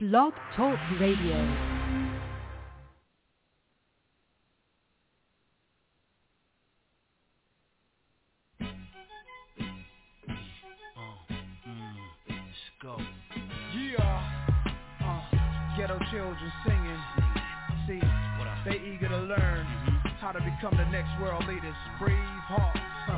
Blog Talk Radio. Ghetto children singing. See, they eager to learn how to become the next world leaders. Brave hearts.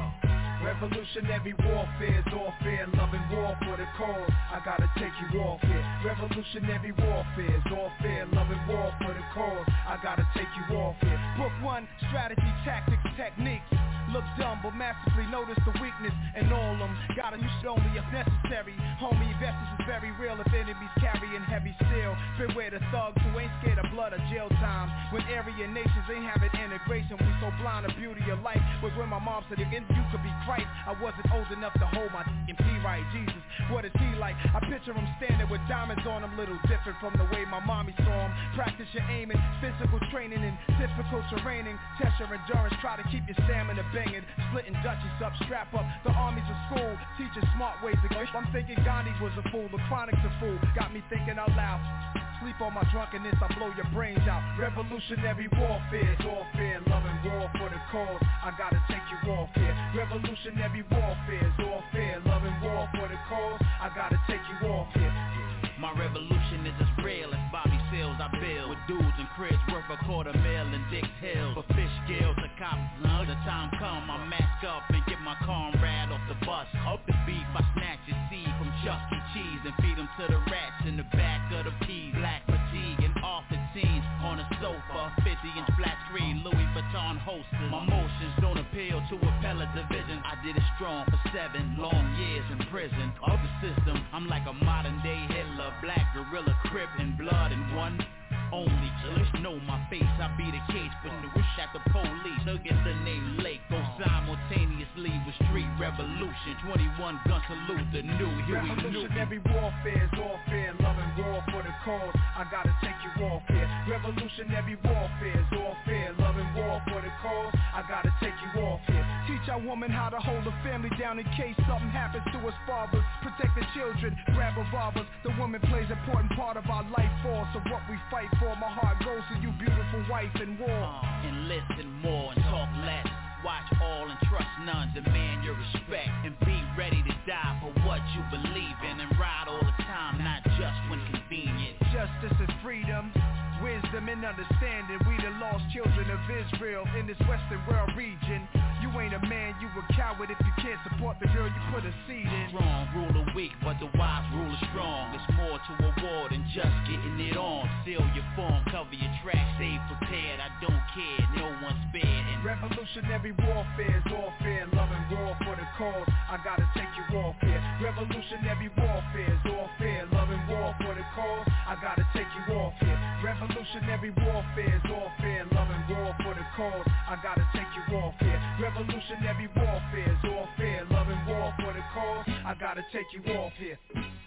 Revolutionary warfare is all fair, loving war for the cause. I gotta take you off here. Revolutionary warfare is all fair, loving war for the cause. I gotta take you off here. Book 1, strategy, tactics, techniques. Look dumb, but massively notice the weakness in all them. Gotta use it only if necessary. Homie, investors is very real if enemies carrying heavy steel. Beware the thugs who ain't scared of blood or jail time. When area nations ain't having integration, we so blind the beauty of life. Was when my mom said, again, you could be Christ. I wasn't old enough to hold my P right. Jesus, what is he like? I picture him standing with diamonds on him, little different from the way my mommy saw him. Practice your aiming, physical training in difficult terraining. Test your endurance, try to keep your stamina banging. Splitting Dutchies up, strap up. The armies of school, teaching smart ways to go. I'm thinking Gandhi was a fool, the chronic's a fool. Got me thinking out loud. Sleep on my drunkenness, I blow your brains out. Revolutionary warfare is all fair, loving war for the cause. I gotta take you off here. Revolutionary warfare is all fair, loving war for the cause. I gotta take you off here. My revolution is as real as Bobby Seals I build. With dudes and cribs worth $250,000 in Dix Hill. For fish scales, the cops, the time come, I mask up and get my comrade off the bus. Up the beef, I snatch his seed from Chuck E. Cheese and feed him to the rats in the back of the peas. Black fatigue and off the teens on a sofa, 50-inch flat screen, Louis Vuitton holsters. My motions don't appeal to appellate division. I did it strong for 7 long years in prison. Of the system, I'm like a modern day Hitler. Black gorilla, crib and blood in one only. Just know my face, I be the case for the wish at the police. Look at the name Lake, go simultaneously with street revolution. 21 gun salute, the new Huey Newton. Revolutionary warfare is all fair, loving war for the cause. I gotta take you off here. Revolutionary warfare is all fair, loving war for the cause. I gotta take you off here. Teach our woman how to hold a family down in case something happens to us fathers. Protect the children, grab revolvers. The woman plays an important part of our life force. So what we fight for, my heart goes to you, beautiful wife in war. And listen more and talk less. Watch all and trust none. Demand your respect and be ready to die for what you believe in. And ride all the time, not just when convenient. Justice is freedom, wisdom and understanding. We the lost children of Israel in this Western world region. You ain't a man, you a coward if you can't support the girl you put a seed in. Strong rule the weak, but the wise rule is strong. There's more to a war than just getting it on. Seal your form, cover your tracks, stay prepared. I don't care, no one's spared. And revolutionary warfare is all fair, loving war for the cause. I gotta take you off here. Revolutionary warfare is all fair, loving war for the cause. I gotta take you off here. Revolutionary warfare is all fair, loving war for the cause. I gotta take you off here. Revolutionary warfare is all fair, loving war for the cause. I gotta take you off here.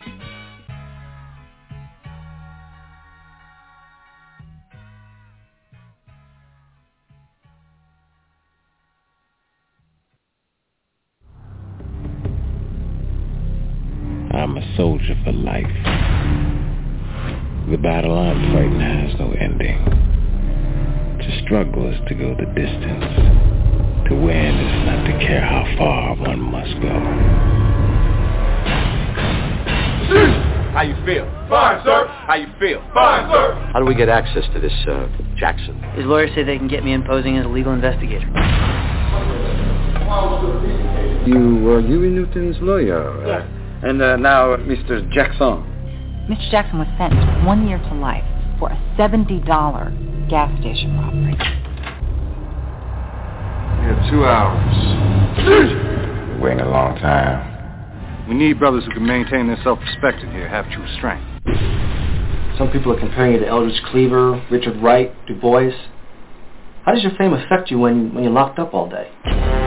I'm a soldier for life. The battle I'm fighting has no ending. To struggle is to go the distance. To win is not to care how far one must go. How you feel? Fine, sir. How you feel? Fine, sir. How do we get access to this, Jackson? His lawyers say they can get me in posing as a legal investigator. You were Huey Newton's lawyer. Yes. And now Mr. Jackson. Mr. Jackson was sentenced 1 year to life for a $70 gas station robbery. We have 2 hours. Waiting a long time. We need brothers who can maintain their self-respect in here, have true strength. Some people are comparing you to Eldridge Cleaver, Richard Wright, Du Bois. How does your fame affect you when you're locked up all day?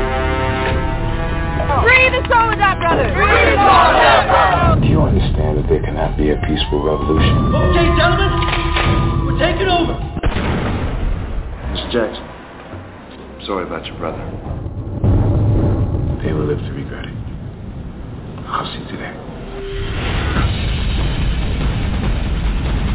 Free the Soledad brothers! Free the Soledad brothers! Do you understand that there cannot be a peaceful revolution? Okay, gentlemen, we're taking over. Mr. Jackson, I'm sorry about your brother. They will live to regret it. I'll see to that.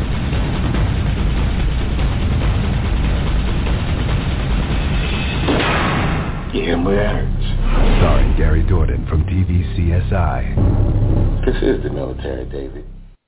Alert. Starring Gary Dourdan from TV CSI. This is the military, David.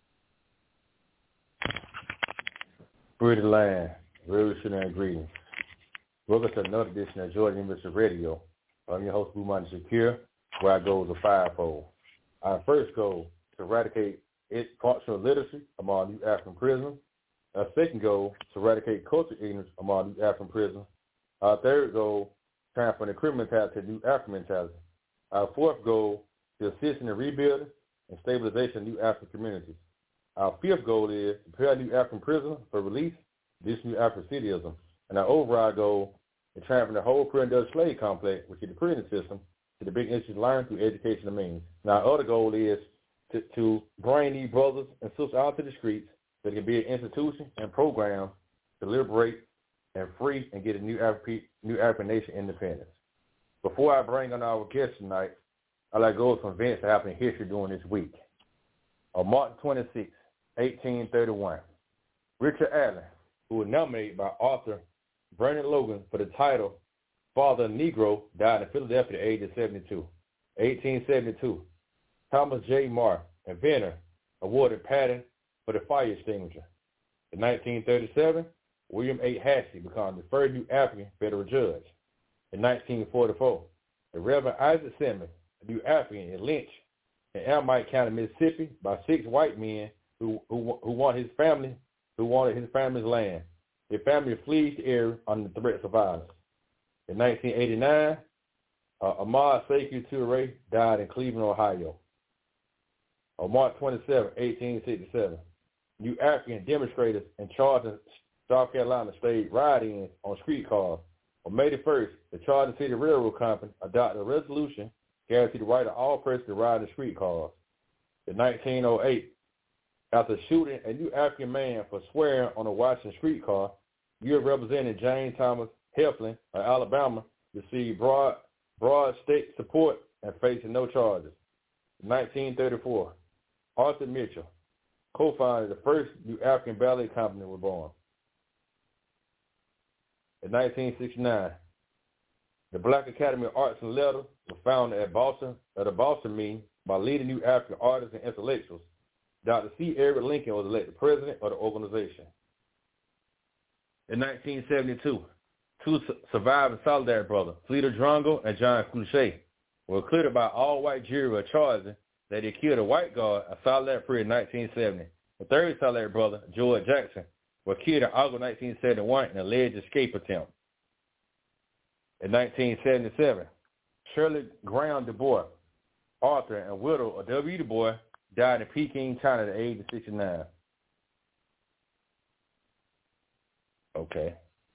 Free the land, revolutionary greetings. Welcome to another edition of Georgia University Radio. I'm your host, Bumani Shakir, where our goals are fivefold. Our first goal is to eradicate functional literacy among new African prisoners. Our second goal is to eradicate cultural ignorance among new African prisoners. Our third goal is transferring the criminal mentality to new African mentality. Our fourth goal is to assist in the rebuilding and stabilization of new African communities. Our fifth goal is to prepare new African prisoners for release, this new African cityism. And our overall goal is transferring the whole pre-industrial slave complex, which is the prison system, to the big institutions learned through educational means. Now, our other goal is to bring these brothers and sisters out to the streets so they can be an institution and program to liberate and free and get a new African nation independence. Before I bring on our guest tonight, I'd like to go over some events that happened in history during this week. On March 26, 1831, Richard Allen, who was nominated by author Vernon Logan for the title Father of Negro, died in Philadelphia at the age of 72. 1872, Thomas J. Marr, inventor, awarded patent for the fire extinguisher. In 1937, William A. Hastie became the first new African federal judge. In 1944, the Reverend Isaac Simmons, a new African, is lynched in Amite County, Mississippi, by 6 white men who wanted his family's land. His family flees the area under the threats of violence. In 1989, Ahmad Sekou Touré died in Cleveland, Ohio. On March 27, 1867, new African demonstrators in Charleston, South Carolina, staged ride-ins on streetcars. On May 1st, the Charleston City Railroad Company adopted a resolution guaranteed the right of all persons to ride in streetcars. In 1908, after shooting a new African man for swearing on a Washington streetcar, U.S. Representative James Thomas Heflin of Alabama received broad state support and facing no charges. In 1934, Arthur Mitchell, co-founded the first new African ballet company, was born. In 1969, the Black Academy of Arts and Letters was founded at the Boston meeting by leading new African artists and intellectuals. Dr. C. Everett Lincoln was elected president of the organization. In 1972, 2 surviving Solidarity brothers, Fleta Drongo and John Clouchet, were acquitted by all-white jury of charging that they killed a white guard at Solidarity Prison in 1970. The third Solidarity brother, George Jackson, was killed in August 1971 in an alleged escape attempt. In 1977, Shirley Graham Du Bois, author and widow of W. Du Bois, died in Peking, China at the age of 69. Okay.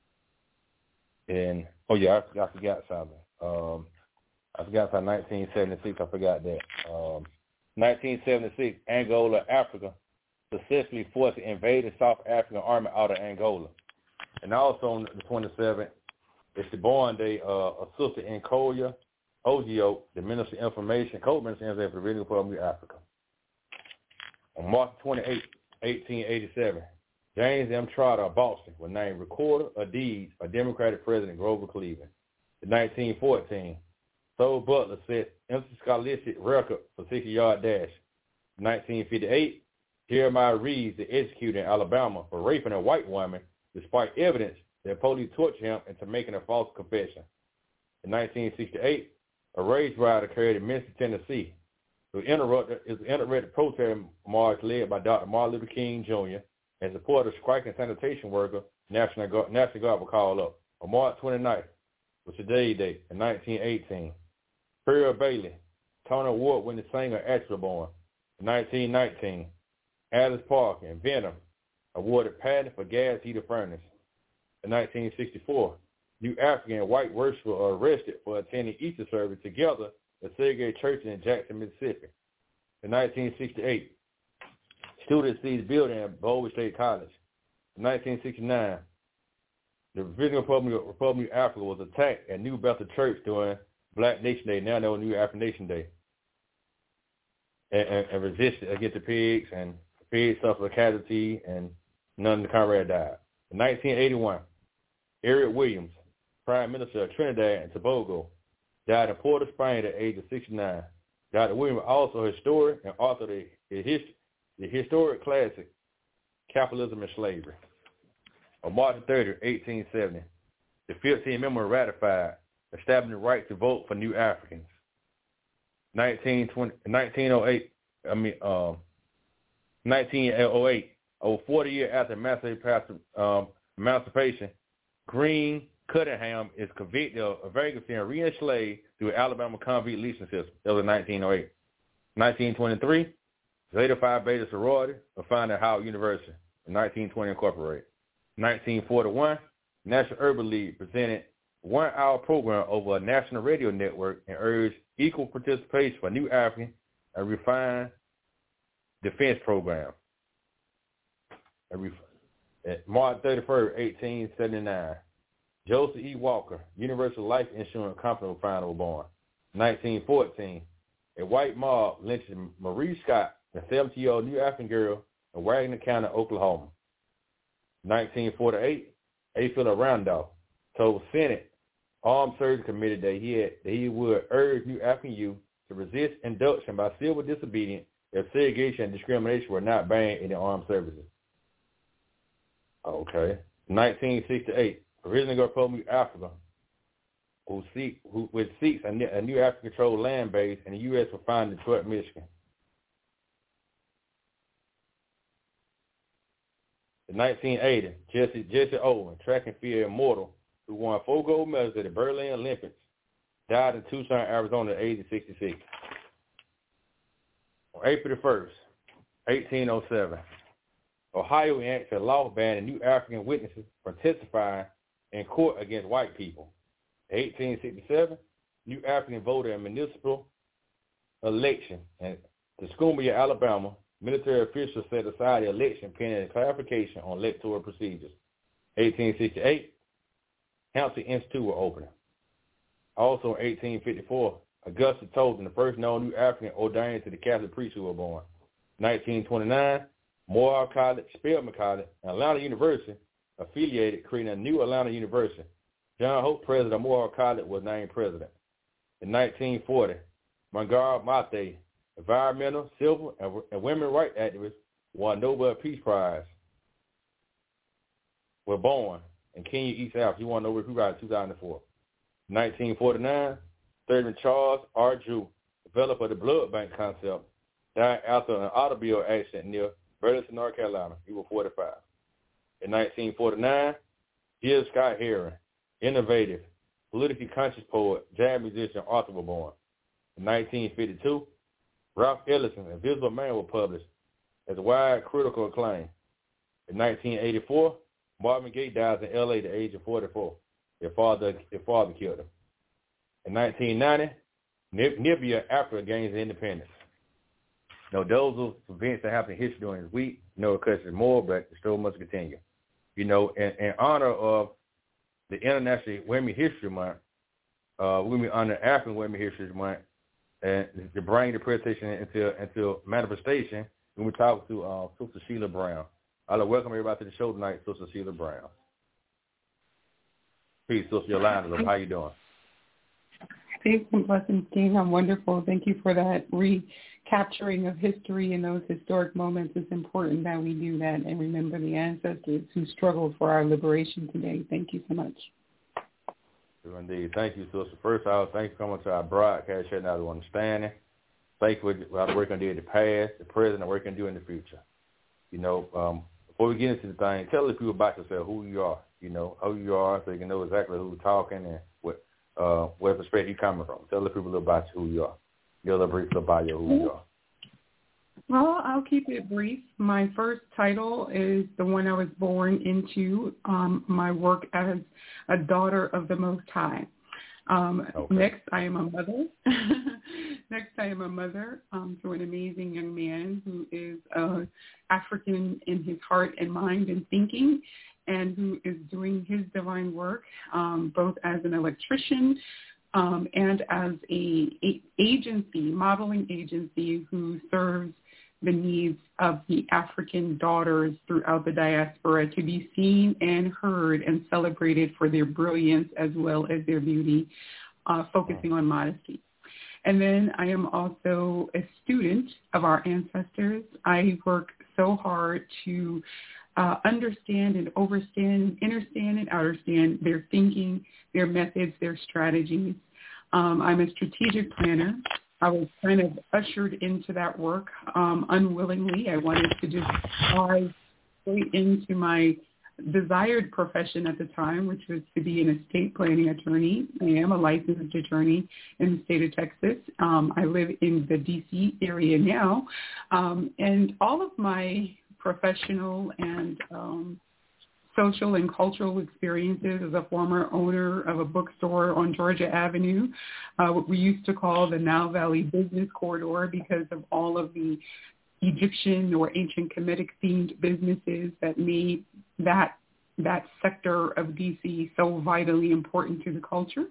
And, I forgot something. I forgot something, 1976, I forgot that. 1976, Angola, Africa, successfully forced the invading South African army out of Angola. And also on the 27th, it's the born day of Sister Nkoya Ogio, the Minister of Information, co-Minister of Information for the Regional Republic of Africa. On March 28, 1887, James M. Trotter of Boston was named Recorder of Deeds of Democratic President Grover Cleveland. In 1914, Sol Butler set interscholastic record for 60-yard dash. In 1958, Jeremiah Reeves is executed in Alabama for raping a white woman despite evidence that police tortured him into making a false confession. In 1968, a race riot occurred in Memphis, Tennessee. It was an interrupted protest march led by Dr. Martin Luther King, Jr. in support of striking sanitation worker National Guard was called up. On March 29th was today's date in 1918. Pearl Bailey, Tony Award-winning singer, actress born. In 1919, Alice Parker, inventor, awarded patent for gas heater furnace. In 1964, new African and white worshipers are arrested for attending Easter service together at Segregate Church in Jackson, Mississippi. In 1968, students seized building at Bowie State College. In 1969, the Regional Republic of Africa was attacked at New Bethel Church during Black Nation Day, now known New African Nation Day, and resisted against the pigs, and the pigs suffered a casualty, and none of the comrades died. In 1981, Eric Williams, Prime Minister of Trinidad and Tobago, died in Port of Spain at the age of 69. Dr. Williams was also a historian and author of the historic classic, Capitalism and Slavery. On March 30, 1870, the 15th Amendment was ratified, establishing the right to vote for new Africans. 1908, over 40 years after emancipation, Green Cunningham is convicted of vagrancy and re-enslaved through the Alabama convict leasing system. That was 1908. 1923, Zeta Phi Beta sorority was founded at Howard University. In 1920, incorporated. 1941, National Urban League presented a 1-hour program over a national radio network and urged equal participation for new African and refined defense program. At March 31st, 1879, Joseph E. Walker, Universal Life Insurance Company was born. 1914, a white mob lynched Marie Scott, a 17-year-old new African girl in Wagner County, Oklahoma. 1948, A. Philip Randolph told Senate Armed Services Committee that he would urge new African youth to resist induction by civil disobedience if segregation and discrimination were not banned in the armed services. Okay. 1968, originally Republic of Africa, which seeks a new African-controlled land base in the U.S. will find Detroit, Michigan. In 1980, Jesse Owens, track and field immortal, who won 4 gold medals at the Berlin Olympics, died in Tucson, Arizona at the age of 66. On April 1st, 1807, Ohio enacted a law banning new African witnesses from testifying in court against white people. In 1867, new African voted in municipal election. And Tuscumbia, Alabama, military officials set aside the election pending clarification on electoral procedures. 1868, Hampton Institute was opened. Also in 1854, Augusta Tolton, the first known new African ordained to the Catholic priesthood, was born. 1929, Moore College, Spelman College, and Atlanta University affiliated, creating a new Atlanta University. John Hope, president of Moore College, was named president. In 1940, Montgomery Mate, environmental, civil, and women's rights activist, won Nobel Peace Prize, was born in Kenya, East Africa. He won Nobel Peace Prize in 2004. 1949, Thurman Charles R. Drew, developer of the blood bank concept, died after an automobile accident near Burleson, North Carolina. He was 45. In 1949, Gil Scott Heron, innovative, politically conscious poet, jazz musician, author, was born. In 1952, Ralph Ellison, Invisible Man, was published as wide critical acclaim. In 1984, Marvin Gaye dies in L.A. at the age of 44. His father killed him. In 1990, Namibia, Africa, gains independence. Those are events that happened in history during this week. Because there's more, but the story must continue. In honor of the International Women's History Month, we honor African Women's History Month, and to bring the presentation into manifestation, when we talk to Sister Sheila Brown. I'd like to welcome everybody to the show tonight, Sister Sheila Brown. Peace, Sister Yolanda. How you doing? Peace and blessings, King. I'm wonderful. Thank you for that recapturing of history and those historic moments. It's important that we do that and remember the ancestors who struggled for our liberation today. Thank you so much. Indeed. Thank you, Sister. First, I thank you for coming to our broadcast, sharing our understanding. Thank you for the work on do in the past, the present, and work on do in the future. Before we get into the thing, tell the people about yourself, who you are. Who you are, so you can know exactly who's talking and what perspective you're coming from. Tell the people a little about who you are. Give a little brief about who you are. Well, I'll keep it brief. My first title is the one I was born into, my work as a daughter of the Most High. Okay. Next, I am a mother. To an amazing young man who is African in his heart and mind and thinking, and who is doing his divine work both as an electrician and as a modeling agency who serves the needs of the African daughters throughout the diaspora to be seen and heard and celebrated for their brilliance as well as their beauty. focusing on modesty. And then I am also a student of our ancestors. I work so hard to understand and understand and understand their thinking, their methods, their strategies. I'm a strategic planner. I was kind of ushered into that work unwillingly. I wanted to just dive straight into my desired profession at the time, which was to be an estate planning attorney. I am a licensed attorney in the state of Texas. I live in the D.C. area now. And all of my professional and social and cultural experiences as a former owner of a bookstore on Georgia Avenue, what we used to call the Nile Valley Business Corridor because of all of the Egyptian or ancient Kemetic themed businesses that made that sector of D.C. so vitally important to the culture.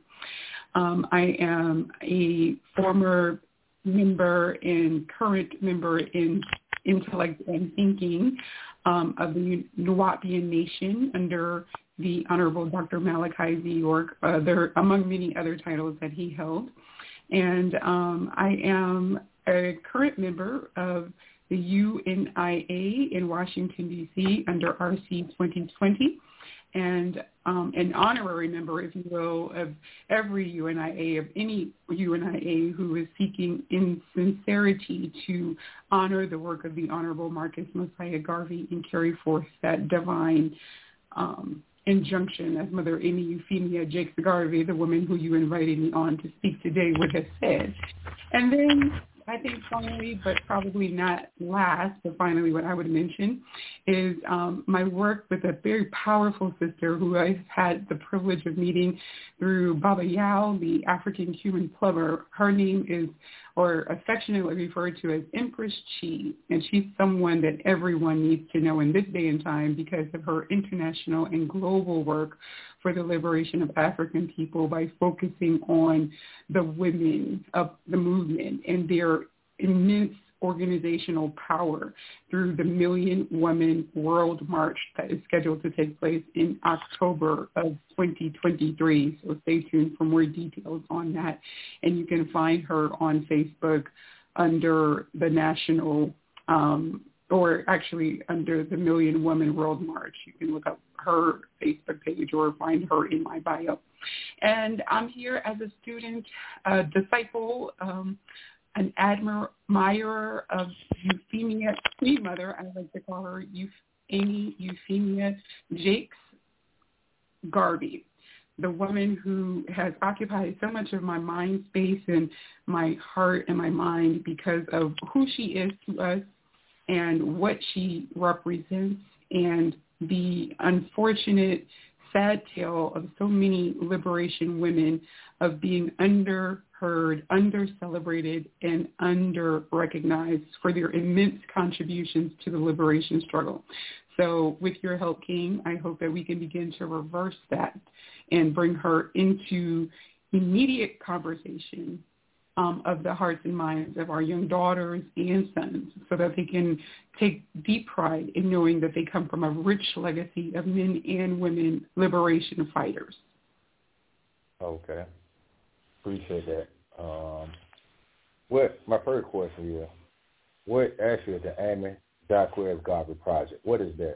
I am a former member and current member in Intellect and Thinking of the Nuwaubian Nation under the Honorable Dr. Malachi Z. York, among many other titles that he held. And I am a current member of the UNIA in Washington, D.C. under RC 2020, and an honorary member, if you will, of every UNIA, of any UNIA who is seeking in sincerity to honor the work of the Honorable Marcus Mosiah Garvey and carry forth that divine injunction, as Mother Amy Euphemia Jakes Garvey, the woman who you invited me on to speak today, would have said. And then I think finally, but probably not last, but finally what I would mention is my work with a very powerful sister who I've had the privilege of meeting through Baba Yao, the African human plumber. Her name is, or affectionately referred to as Empress Chi, and she's someone that everyone needs to know in this day and time because of her international and global work for the liberation of African people by focusing on the women of the movement and their immense organizational power through the Million Women World March that is scheduled to take place in October of 2023. So stay tuned for more details on that. And you can find her on Facebook under the national, or actually under the Million Women World March. You can look up her Facebook page or find her in my bio. And I'm here as a student, a disciple, an admirer of Euphemia, Queen Mother, I like to call her Amy Euphemia Jakes Garvey, the woman who has occupied so much of my mind space and my heart and my mind because of who she is to us and what she represents, and the unfortunate, sad tale of so many liberation women of being underheard, under-celebrated, and under-recognized for their immense contributions to the liberation struggle. So with your help, King, I hope that we can begin to reverse that and bring her into immediate conversation of the hearts and minds of our young daughters and sons so that they can take deep pride in knowing that they come from a rich legacy of men and women liberation fighters. Okay. Appreciate that. My first question is, what actually is the Amy Jaquez Garvey Project? What is that?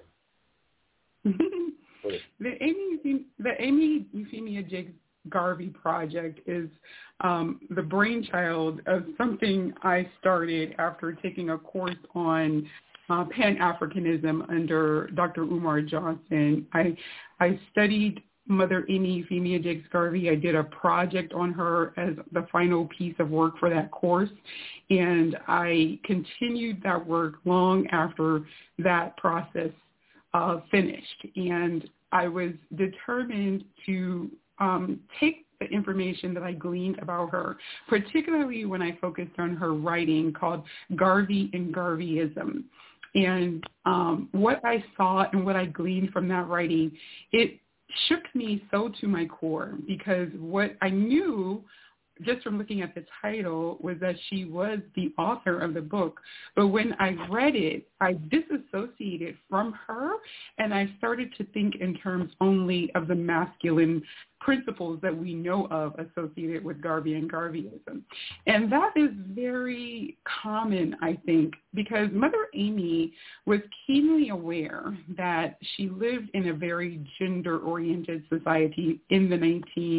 The Amy Euphemia Jakes Garvey Project is the brainchild of something I started after taking a course on Pan-Africanism under Dr. Umar Johnson. I studied Mother Amy Euphemia Jakes Garvey. I did a project on her as the final piece of work for that course, and I continued that work long after that process finished. And I was determined to take the information that I gleaned about her, particularly when I focused on her writing called Garvey and Garveyism. And what I saw and what I gleaned from that writing, it shook me so to my core, because what I knew just from looking at the title, was that she was the author of the book. But when I read it, I disassociated from her, and I started to think in terms only of the masculine principles that we know of associated with Garvey and Garveyism. And that is very common, I think, because Mother Amy was keenly aware that she lived in a very gender-oriented society in the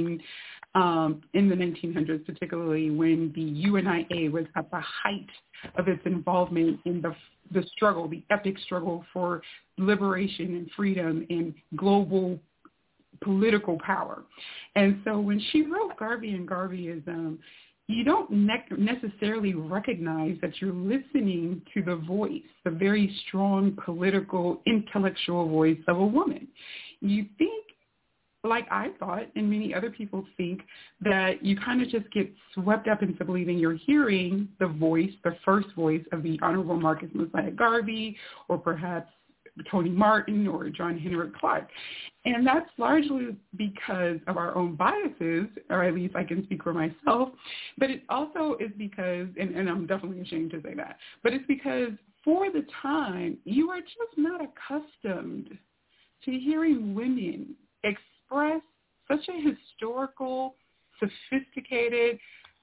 1900s, particularly when the UNIA was at the height of its involvement in the struggle, the epic struggle for liberation and freedom and global political power. And so when she wrote Garvey and Garveyism, you don't necessarily recognize that you're listening to the voice, the very strong political, intellectual voice of a woman. You think, like I thought, and many other people think, that you kind of just get swept up into believing you're hearing the voice, the first voice of the Honorable Marcus Mosiah Garvey, or perhaps Toni Martin or John Henrik Clarke. And that's largely because of our own biases, or at least I can speak for myself, but it also is because, and I'm definitely ashamed to say that, but it's because for the time, you are just not accustomed to hearing women express such a historical, sophisticated,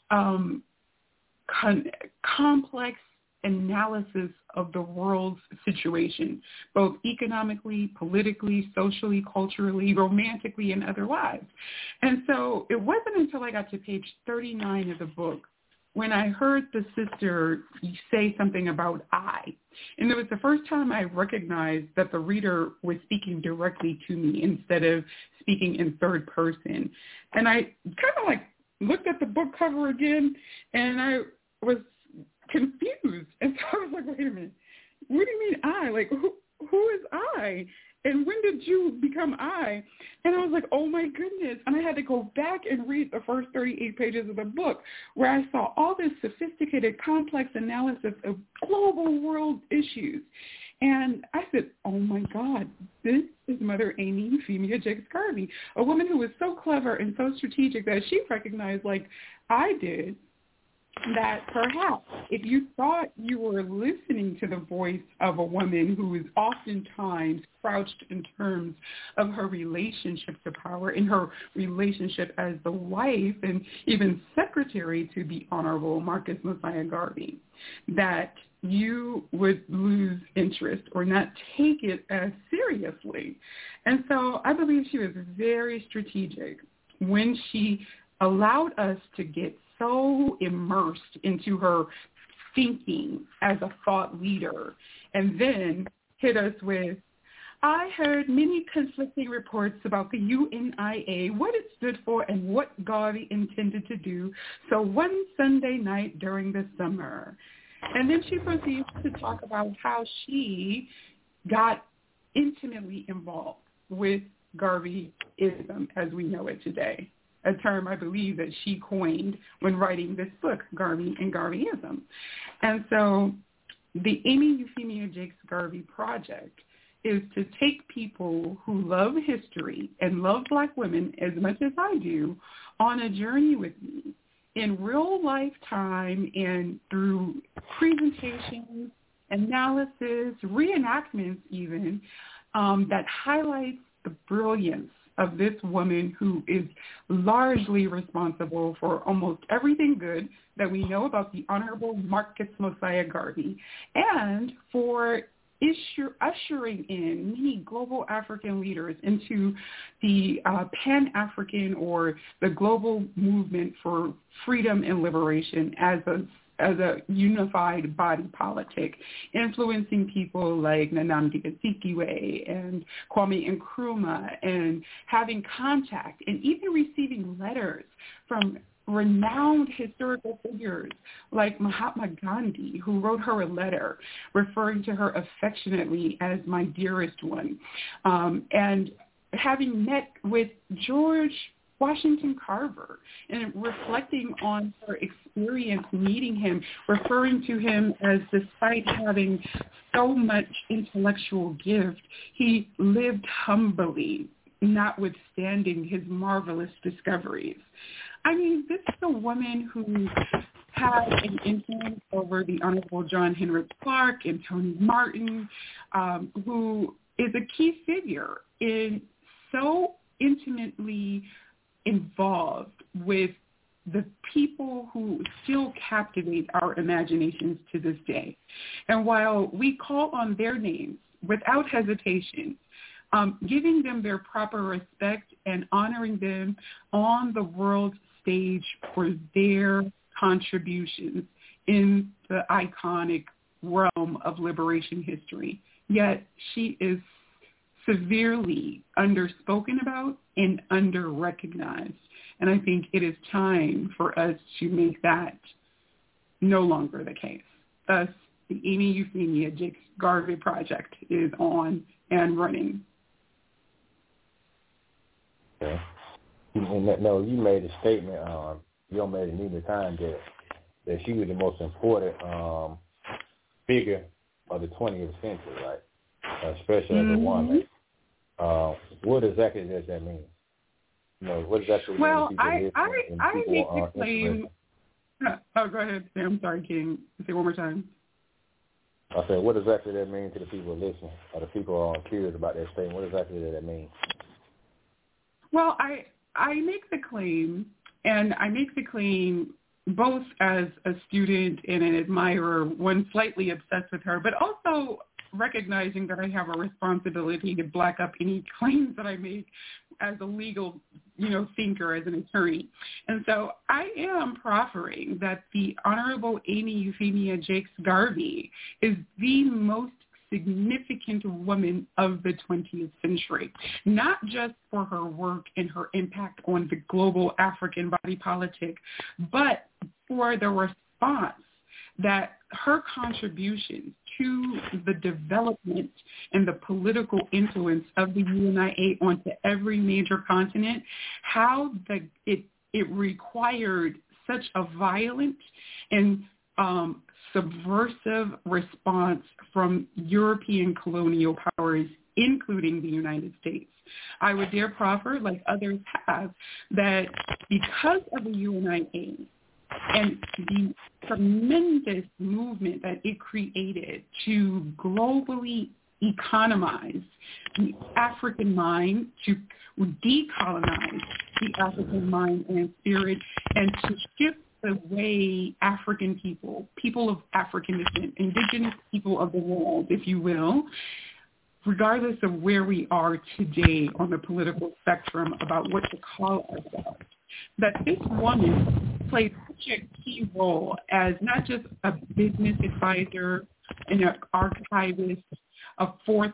complex analysis of the world's situation, both economically, politically, socially, culturally, romantically, and otherwise. And so it wasn't until I got to page 39 of the book when I heard the sister say something about I. And it was the first time I recognized that the reader was speaking directly to me instead of speaking in third person. And I kind of looked at the book cover again, and I was confused. And so I was like, wait a minute, what do you mean I? Who is I? And when did you become I? And I was like, oh my goodness. And I had to go back and read the first 38 pages of the book where I saw all this sophisticated, complex analysis of global world issues. And I said, oh my God, this is Mother Amy Euphemia Jakes Garvey, a woman who was so clever and so strategic that she recognized, like I did, that perhaps if you thought you were listening to the voice of a woman who is oftentimes crouched in terms of her relationship to power, in her relationship as the wife and even secretary to the Honorable Marcus Mosiah Garvey, that you would lose interest or not take it as seriously. And so I believe she was very strategic when she allowed us to get so immersed into her thinking as a thought leader, and then hit us with, I heard many conflicting reports about the UNIA, what it stood for, and what Garvey intended to do. So one Sunday night during the summer. And then she proceeds to talk about how she got intimately involved with Garveyism as we know it today, a term I believe that she coined when writing this book, Garvey and Garveyism. And so the Amy Euphemia Jakes Garvey Project is to take people who love history and love Black women as much as I do on a journey with me in real life time and through presentations, analysis, reenactments even, that highlights the brilliance of this woman who is largely responsible for almost everything good that we know about the Honorable Marcus Mosiah Garvey, and for ushering in many global African leaders into the Pan-African or the global movement for freedom and liberation as a unified body politic, influencing people like Nnamdi Azikiwe and Kwame Nkrumah, and having contact and even receiving letters from renowned historical figures like Mahatma Gandhi, who wrote her a letter referring to her affectionately as my dearest one, and having met with George Washington Carver and reflecting on her experience meeting him, referring to him as, despite having so much intellectual gift, he lived humbly. notwithstanding his marvelous discoveries. I mean, this is a woman who had an influence over the Honorable John Henrik Clarke and Tony Martin, who is a key figure in so intimately involved with the people who still captivate our imaginations to this day. And while we call on their names without hesitation, giving them their proper respect and honoring them on the world stage for their contributions in the iconic realm of liberation history. Yet she is severely underspoken about and under-recognized. And I think it is time for us to make that no longer the case. Thus, the Amy Euphemia Jakes Garvey Project is on and running. Okay. No, you made a statement, you don't made it numerous times that she was the most important figure of the 20th century, right? Especially as a woman. What exactly does that mean? You know, what exactly well, mean? I make the claim. Oh, go ahead. I'm sorry, King. Say one more time. I said, what exactly does that mean to the people listening, or the people who are curious about that statement? What exactly does that mean? Well, I make the claim, and I make the claim both as a student and an admirer, one slightly obsessed with her, but also recognizing that I have a responsibility to black up any claims that I make as a legal, thinker, as an attorney. And so I am proffering that the Honorable Amy Euphemia Jakes Garvey is the most significant woman of the 20th century, not just for her work and her impact on the global African body politic, but for the response that her contributions to the development and the political influence of the UNIA onto every major continent, how it required such a violent and subversive response from European colonial powers, including the United States. I would dare proffer, like others have, that because of the UNIA and the tremendous movement that it created to globally economize the African mind, to decolonize the African mind and spirit, and to shift the way African people of African descent, indigenous people of the world, if you will, regardless of where we are today on the political spectrum about what to call ourselves, that this woman played such a key role as not just a business advisor and an archivist, a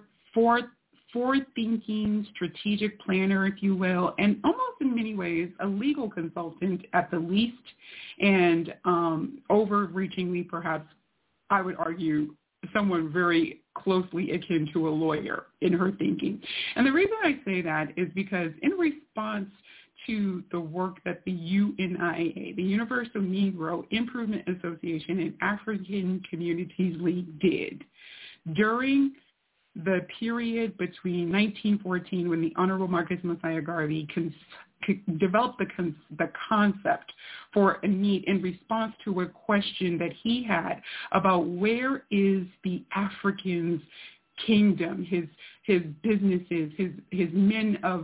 forward-thinking strategic planner, if you will, and almost in many ways a legal consultant at the least, and overreachingly perhaps, I would argue, someone very closely akin to a lawyer in her thinking. And the reason I say that is because in response to the work that the UNIA, the Universal Negro Improvement Association and African Communities League did during the period between 1914, when the Honorable Marcus Mosiah Garvey developed the concept for a need in response to a question that he had about where is the African's kingdom, his businesses, his men of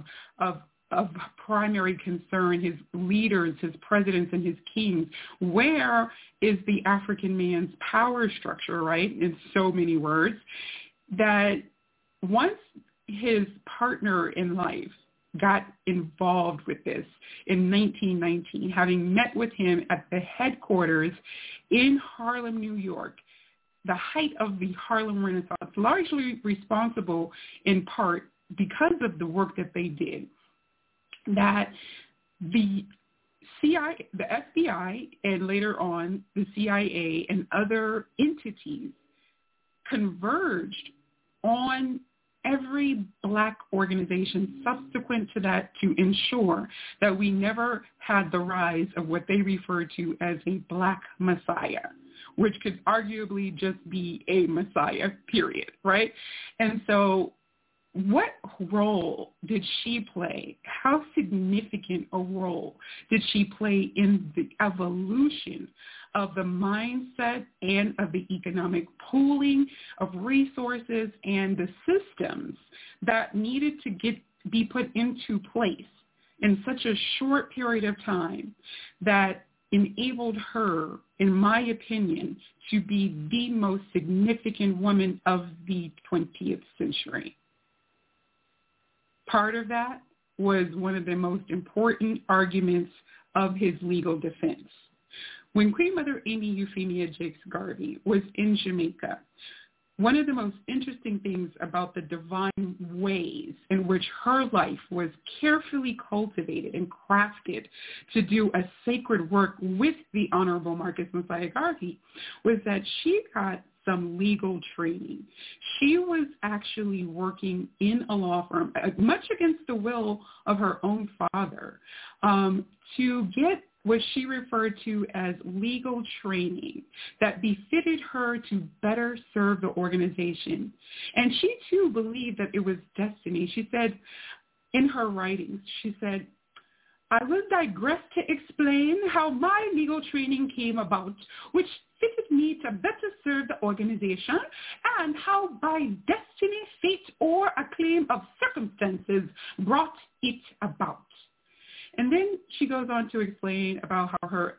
primary concern, his leaders, his presidents, and his kings. Where is the African man's power structure, right, in so many words, that once his partner in life got involved with this in 1919, having met with him at the headquarters in Harlem, New York, the height of the Harlem Renaissance, largely responsible in part because of the work that they did, that the CIA, the FBI, and later on the CIA and other entities converged on every Black organization subsequent to that to ensure that we never had the rise of what they refer to as a Black Messiah, which could arguably just be a Messiah, period, right? And so what role did she play? How significant a role did she play in the evolution of the mindset and of the economic pooling of resources and the systems that needed to be put into place in such a short period of time that enabled her, in my opinion, to be the most significant woman of the 20th century. Part of that was one of the most important arguments of his legal defense. When Queen Mother Amy Euphemia Jakes Garvey was in Jamaica, one of the most interesting things about the divine ways in which her life was carefully cultivated and crafted to do a sacred work with the Honorable Marcus Mosiah Garvey was that she got some legal training. She was actually working in a law firm, much against the will of her own father, to get what she referred to as legal training that befitted her to better serve the organization. And she, too, believed that it was destiny. She said in her writings, she said, I will digress to explain how my legal training came about, which fitted me to better serve the organization, and how by destiny, fate, or a claim of circumstances brought it about. And then she goes on to explain about how her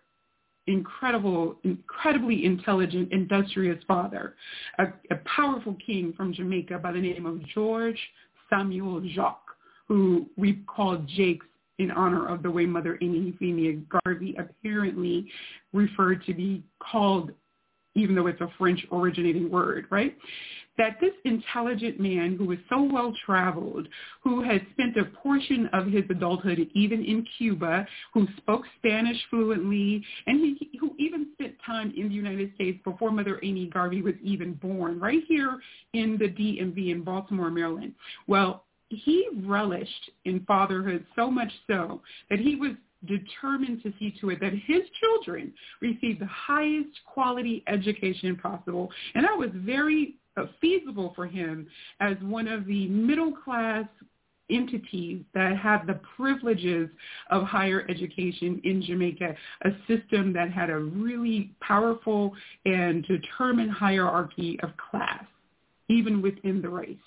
incredibly intelligent, industrious father, a powerful king from Jamaica by the name of George Samuel Jacques, who we call Jakes in honor of the way Mother Amy Euphemia Garvey apparently referred to be called, even though it's a French originating word, right? That this intelligent man who was so well-traveled, who had spent a portion of his adulthood even in Cuba, who spoke Spanish fluently, and who even spent time in the United States before Mother Amy Garvey was even born, right here in the DMV in Baltimore, Maryland. Well, he relished in fatherhood so much so that he was determined to see to it that his children received the highest quality education possible. And that was very feasible for him as one of the middle-class entities that had the privileges of higher education in Jamaica, a system that had a really powerful and determined hierarchy of class, even within the race.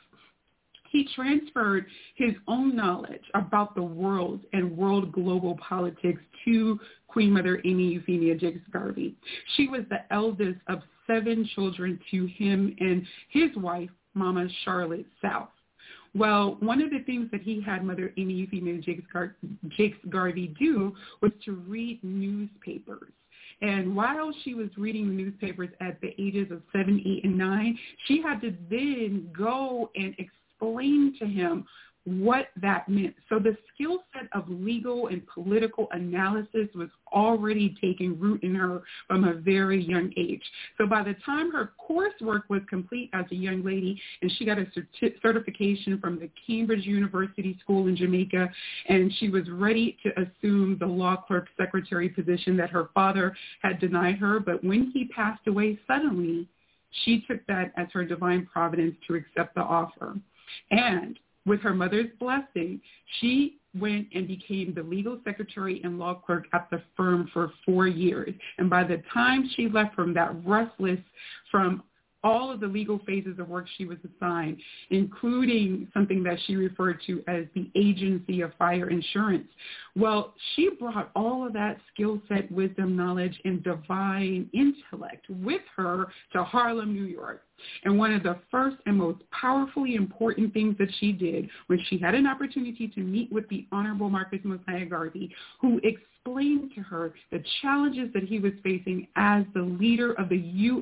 He transferred his own knowledge about the world and world global politics to Queen Mother Amy Euphemia Jakes Garvey. She was the eldest of 7 children to him and his wife, Mama Charlotte South. Well, one of the things that he had Mother Amy Euphemia Jakes Garvey do was to read newspapers. And while she was reading the newspapers at the ages of 7, 8, and 9, she had to then go and explain to him what that meant. So the skill set of legal and political analysis was already taking root in her from a very young age. So by the time her coursework was complete as a young lady, and she got a certification from the Cambridge University School in Jamaica, and she was ready to assume the law clerk secretary position that her father had denied her. But when he passed away suddenly, she took that as her divine providence to accept the offer. And with her mother's blessing, she went and became the legal secretary and law clerk at the firm for 4 years. And by the time she left from that restless, from all of the legal phases of work she was assigned, including something that she referred to as the agency of fire insurance. Well, she brought all of that skill set, wisdom, knowledge, and divine intellect with her to Harlem, New York. And one of the first and most powerfully important things that she did when she had an opportunity to meet with the Honorable Marcus Mosiah Garvey, who explained to her the challenges that he was facing as the leader of the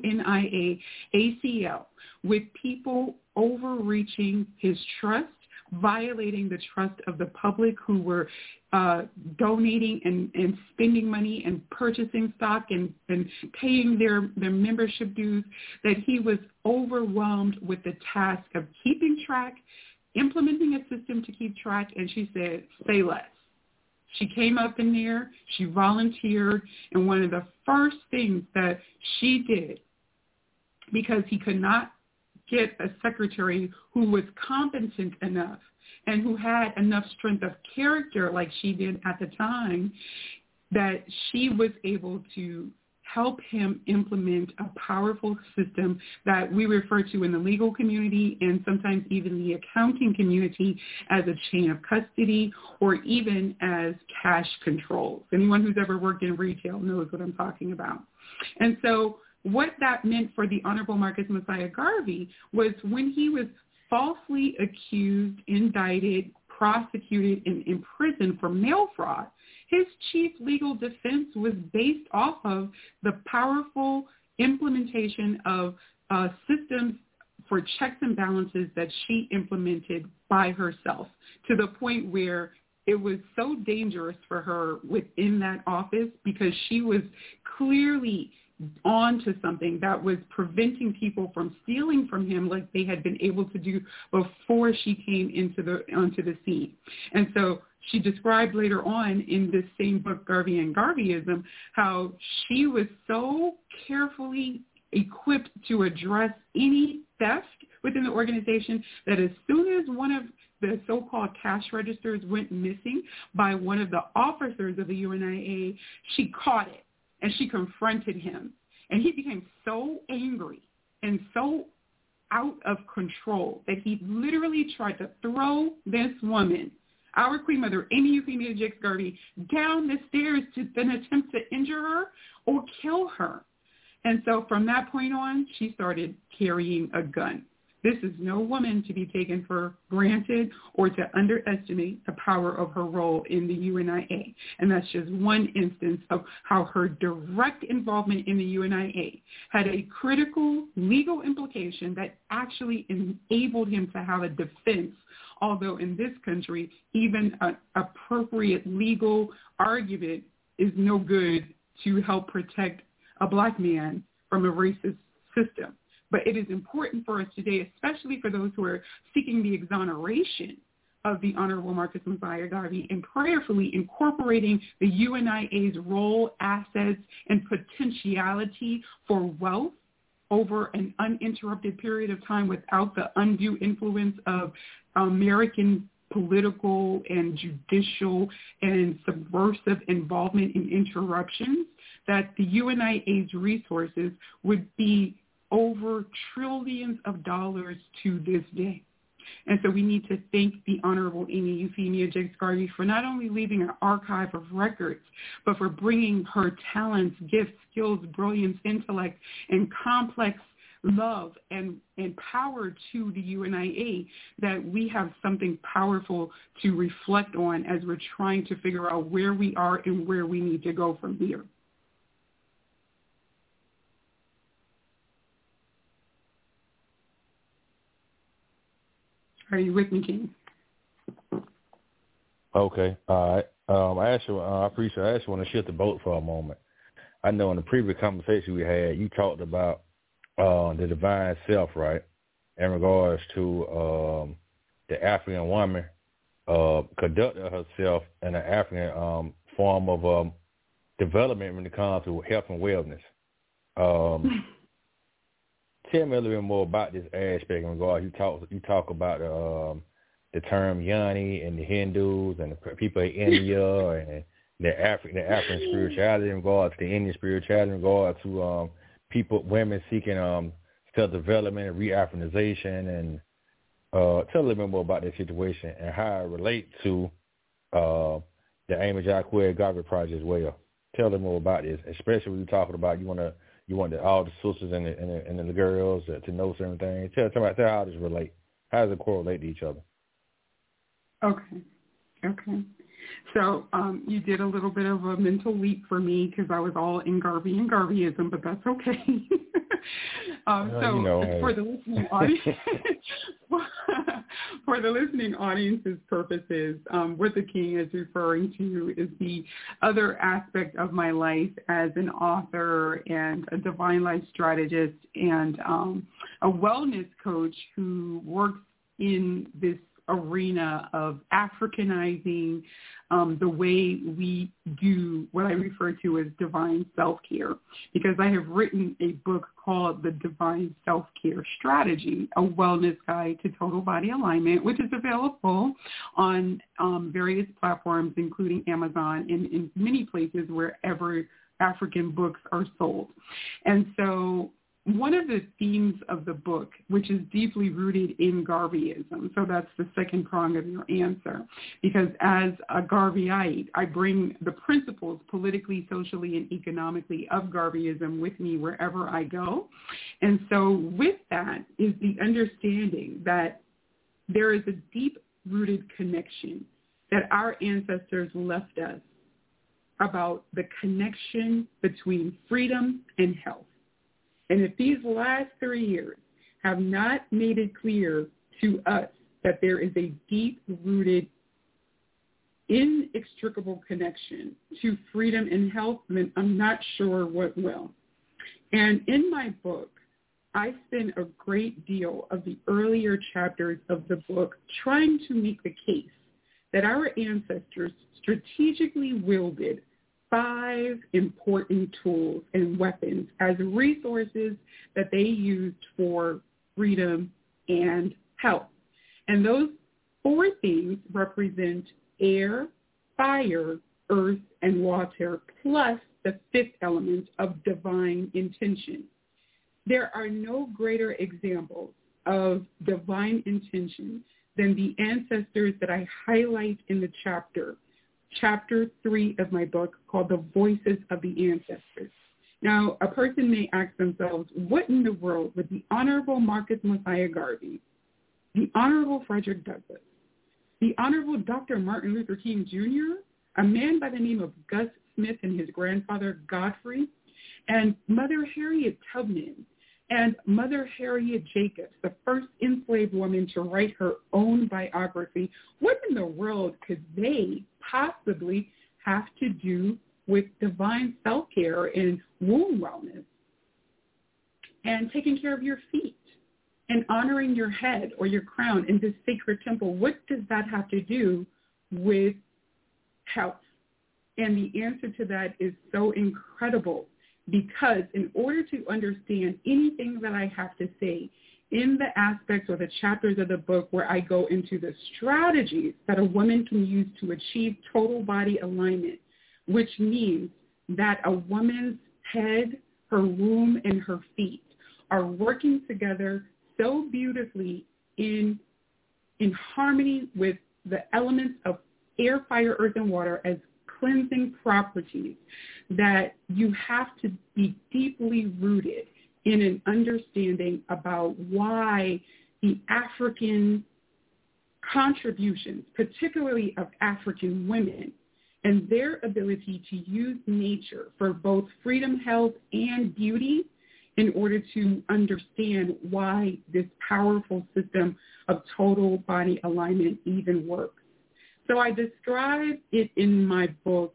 UNIA ACL, with people overreaching his trust, violating the trust of the public who were donating and spending money and purchasing stock and paying their membership dues, that he was overwhelmed with the task of keeping track, implementing a system to keep track, and she said, say less. She came up in there, she volunteered, and one of the first things that she did, because he could not get a secretary who was competent enough and who had enough strength of character like she did at the time, that she was able to help him implement a powerful system that we refer to in the legal community and sometimes even the accounting community as a chain of custody or even as cash controls. Anyone who's ever worked in retail knows what I'm talking about. And so what that meant for the Honorable Marcus Mosiah Garvey was when he was falsely accused, indicted, prosecuted, and imprisoned for mail fraud, his chief legal defense was based off of the powerful implementation of systems for checks and balances that she implemented by herself, to the point where it was so dangerous for her within that office because she was clearly on to something that was preventing people from stealing from him like they had been able to do before she came onto the scene. And so she described later on in this same book, Garvey and Garveyism, how she was so carefully equipped to address any theft within the organization that as soon as one of the so-called cash registers went missing by one of the officers of the UNIA, she caught it and she confronted him. And he became so angry and so out of control that he literally tried to throw this woman, our Queen Mother, Amy Euphemia Jakes Garvey, down the stairs to then attempt to injure her or kill her. And so from that point on, she started carrying a gun. This is no woman to be taken for granted or to underestimate the power of her role in the UNIA. And that's just one instance of how her direct involvement in the UNIA had a critical legal implication that actually enabled him to have a defense, although in this country, even an appropriate legal argument is no good to help protect a black man from a racist system. But it is important for us today, especially for those who are seeking the exoneration of the Honorable Marcus Mosiah Garvey, and prayerfully incorporating the UNIA's role, assets, and potentiality for wealth over an uninterrupted period of time without the undue influence of American political and judicial and subversive involvement in interruptions, that the UNIA's resources would be over trillions of dollars to this day. And so we need to thank the Honorable Amy Euphemia Jakes Garvey for not only leaving an archive of records, but for bringing her talents, gifts, skills, brilliance, intellect, and complex love and power to the UNIA, that we have something powerful to reflect on as we're trying to figure out where we are and where we need to go from here. Are you with me, King? Okay. All right. I actually want to shift the boat for a moment. I know in the previous conversation we had, you talked about the divine self, right, in regards to the African woman conducting herself in an African form of development when it comes to health and wellness. Tell me a little bit more about this aspect in regards. You talk about the term Yanni and the Hindus and the people in India and the African spirituality in regards to the Indian spirituality in regards to women seeking self-development and re-Africanization, and tell a little bit more about that situation and how it relates to the Amy Jacques Garvey project as well. Tell them more about this, especially when you're talking about you want all the sisters and the girls to know certain things. Tell how this relate. How does it correlate to each other? Okay. So you did a little bit of a mental leap for me because I was all in Garvey and Garveyism, but that's okay. For the listening audience, for the listening audience's purposes, what the King is referring to is the other aspect of my life as an author and a divine life strategist and a wellness coach who works in this arena of Africanizing the way we do what I refer to as divine self-care, because I have written a book called The Divine Self-Care Strategy, a wellness guide to total body alignment, which is available on various platforms, including Amazon and in many places wherever African books are sold. And so one of the themes of the book, which is deeply rooted in Garveyism, so that's the second prong of your answer, because as a Garveyite, I bring the principles politically, socially, and economically of Garveyism with me wherever I go. And so with that is the understanding that there is a deep-rooted connection that our ancestors left us about the connection between freedom and health. And if these last 3 years have not made it clear to us that there is a deep-rooted, inextricable connection to freedom and health, then I'm not sure what will. And in my book, I spend a great deal of the earlier chapters of the book trying to make the case that our ancestors strategically wielded 5 important tools and weapons as resources that they used for freedom and health. And those 4 things represent air, fire, earth, and water, plus the 5th element of divine intention. There are no greater examples of divine intention than the ancestors that I highlight in the Chapter 3 of my book, called The Voices of the Ancestors. Now, a person may ask themselves, what in the world would the Honorable Marcus Mosiah Garvey, the Honorable Frederick Douglass, the Honorable Dr. Martin Luther King Jr., a man by the name of Gus Smith and his grandfather Godfrey, and Mother Harriet Tubman, and Mother Harriet Jacobs, the first enslaved woman to write her own biography, what in the world could they possibly have to do with divine self-care and womb wellness and taking care of your feet and honoring your head or your crown in this sacred temple? What does that have to do with health? And the answer to that is so incredible, because in order to understand anything that I have to say in the aspects or the chapters of the book where I go into the strategies that a woman can use to achieve total body alignment, which means that a woman's head, her womb, and her feet are working together so beautifully in harmony with the elements of air, fire, earth, and water as cleansing properties, that you have to be deeply rooted in an understanding about why the African contributions, particularly of African women, and their ability to use nature for both freedom, health, and beauty in order to understand why this powerful system of total body alignment even works. So I describe it in my book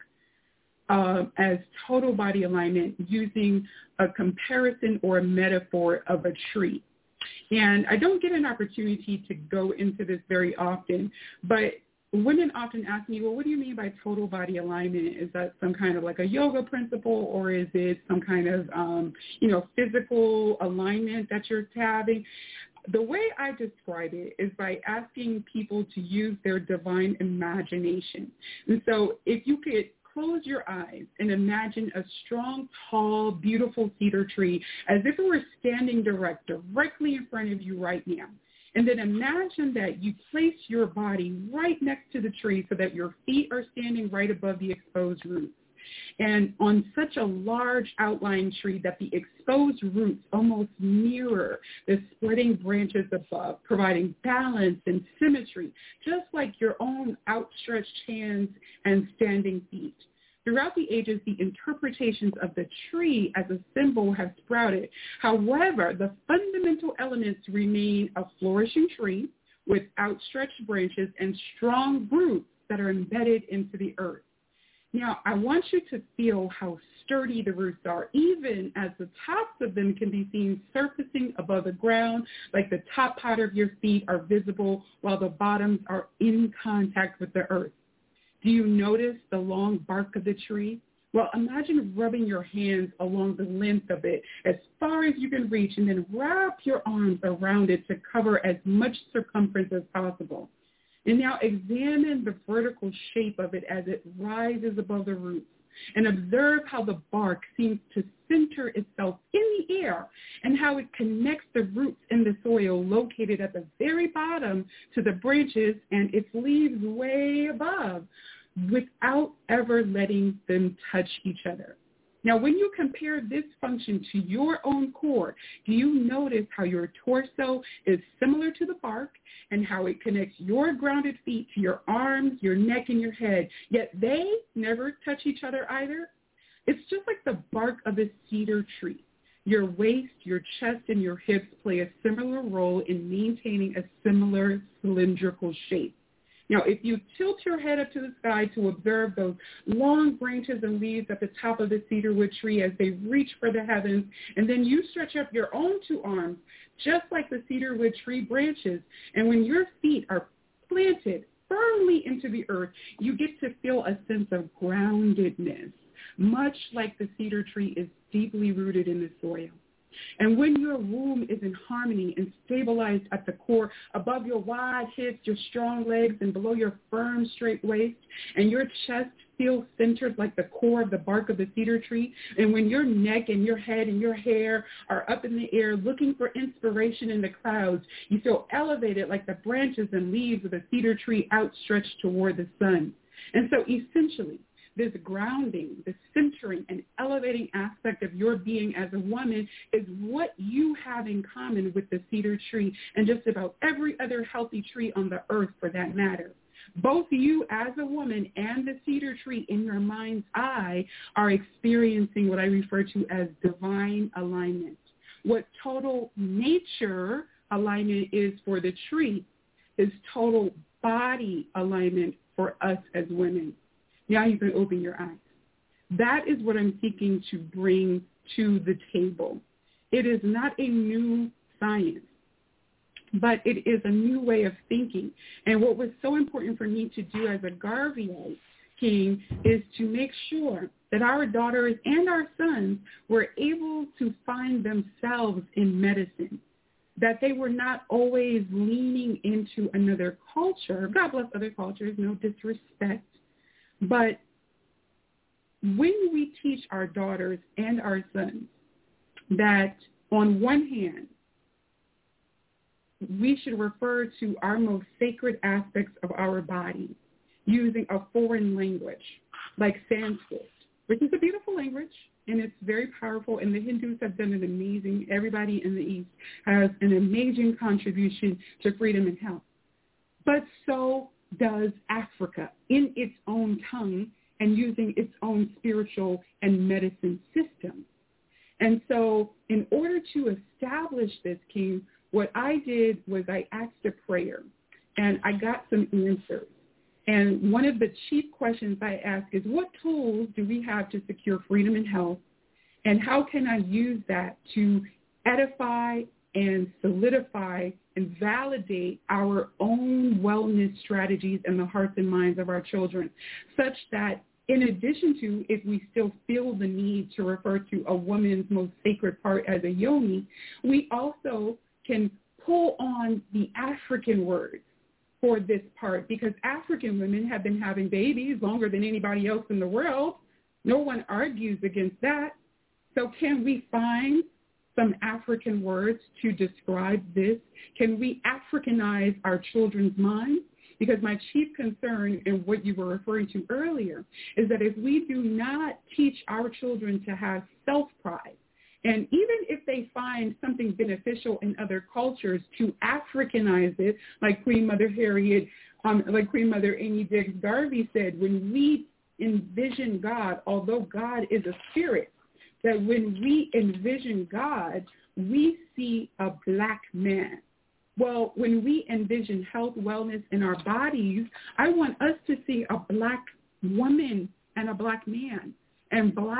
as total body alignment using a comparison or a metaphor of a tree. And I don't get an opportunity to go into this very often, but women often ask me, well, what do you mean by total body alignment? Is that some kind of like a yoga principle, or is it some kind of, physical alignment that you're having? The way I describe it is by asking people to use their divine imagination. And so if you could close your eyes and imagine a strong, tall, beautiful cedar tree as if it were standing directly in front of you right now. And then imagine that you place your body right next to the tree so that your feet are standing right above the exposed roots. And on such a large outlying tree that the exposed roots almost mirror the spreading branches above, providing balance and symmetry, just like your own outstretched hands and standing feet. Throughout the ages, the interpretations of the tree as a symbol have sprouted. However, the fundamental elements remain a flourishing tree with outstretched branches and strong roots that are embedded into the earth. Now, I want you to feel how sturdy the roots are, even as the tops of them can be seen surfacing above the ground, like the top part of your feet are visible while the bottoms are in contact with the earth. Do you notice the long bark of the tree? Well, imagine rubbing your hands along the length of it as far as you can reach, and then wrap your arms around it to cover as much circumference as possible. And now examine the vertical shape of it as it rises above the roots, and observe how the bark seems to center itself in the air and how it connects the roots in the soil located at the very bottom to the branches and its leaves way above without ever letting them touch each other. Now, when you compare this function to your own core, do you notice how your torso is similar to the bark and how it connects your grounded feet to your arms, your neck, and your head, yet they never touch each other either? It's just like the bark of a cedar tree. Your waist, your chest, and your hips play a similar role in maintaining a similar cylindrical shape. Now, if you tilt your head up to the sky to observe those long branches and leaves at the top of the cedarwood tree as they reach for the heavens, and then you stretch up your own two arms, just like the cedarwood tree branches, and when your feet are planted firmly into the earth, you get to feel a sense of groundedness, much like the cedar tree is deeply rooted in the soil. And when your womb is in harmony and stabilized at the core, above your wide hips, your strong legs, and below your firm, straight waist, and your chest feels centered like the core of the bark of the cedar tree, and when your neck and your head and your hair are up in the air looking for inspiration in the clouds, you feel elevated like the branches and leaves of the cedar tree outstretched toward the sun. And so essentially, this grounding, this centering and elevating aspect of your being as a woman is what you have in common with the cedar tree and just about every other healthy tree on the earth for that matter. Both you as a woman and the cedar tree in your mind's eye are experiencing what I refer to as divine alignment. What total nature alignment is for the tree is total body alignment for us as women. Now you can open your eyes. That is what I'm seeking to bring to the table. It is not a new science, but it is a new way of thinking. And what was so important for me to do as a Garveyite King is to make sure that our daughters and our sons were able to find themselves in medicine, that they were not always leaning into another culture. God bless other cultures, no disrespect. But when we teach our daughters and our sons that on one hand, we should refer to our most sacred aspects of our body using a foreign language like Sanskrit, which is a beautiful language and it's very powerful, and the Hindus have done an amazing, everybody in the East has an amazing contribution to freedom and health. But so does Africa in its own tongue and using its own spiritual and medicine system. And so in order to establish this, King, what I did was I asked a prayer, and I got some answers. And one of the chief questions I ask is, what tools do we have to secure freedom and health, and how can I use that to edify and solidify and validate our own wellness strategies in the hearts and minds of our children, such that in addition to, if we still feel the need to refer to a woman's most sacred part as a yoni, we also can pull on the African words for this part, because African women have been having babies longer than anybody else in the world. No one argues against that. So can we find some African words to describe this? Can we Africanize our children's minds? Because my chief concern in what you were referring to earlier is that if we do not teach our children to have self-pride, and even if they find something beneficial in other cultures, to Africanize it, like Queen Mother Harriet, like Queen Mother Amy Diggs Garvey said, when we envision God, although God is a spirit, that when we envision God, we see a black man. Well, when we envision health, wellness in our bodies, I want us to see a black woman and a black man, and black